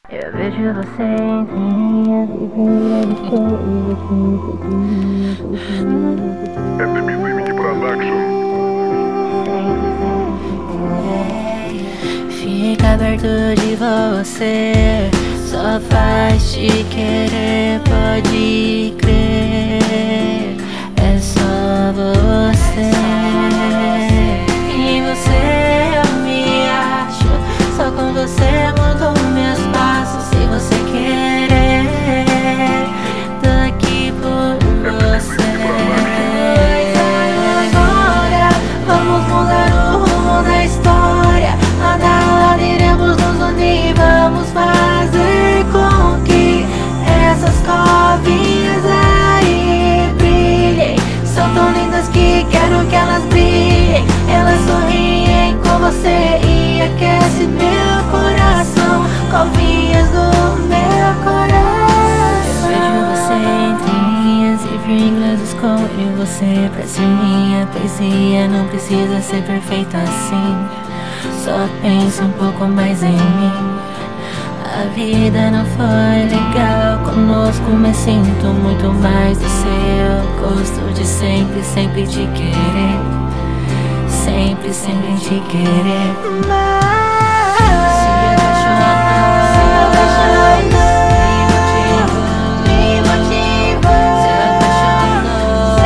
Eu vejo você entre minhas e É Mimimi Production. Fica perto de você só faz te querer, pode crer. É só você. E você eu me acho. Só com você mudo meus passos. Se você querer, daqui por você. Agora vamos mudar o rumo da história. Lado a lado iremos nos unir. Vamos fazer com que essas covinhas aí brilhem. São tão lindas que quero que elas brilhem. Elas sorriem com você e aquece meu coração. Covinhas do meu coração. Eu vejo você entre linhas e vírgulas, escolho você pra ser minha poesia. Não precisa ser perfeita assim, só pensa um pouco mais em mim. A vida não foi legal conosco, mas sinto muito mais do seu gosto de sempre, sempre te querer. Sempre, sempre te querer. Se apaixonar, me motiva. Se apaixonar,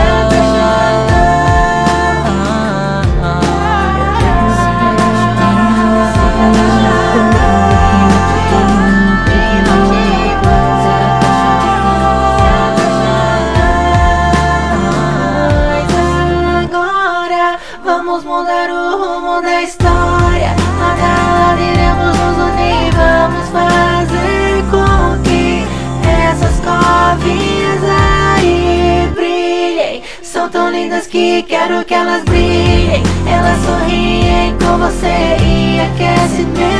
vamos mudar o rumo da história. Lado a lado iremos nos unir. Vamos fazer com que essas covinhas aí brilhem. São tão lindas que quero que elas brilhem. Elas sorriem com você e aquece meu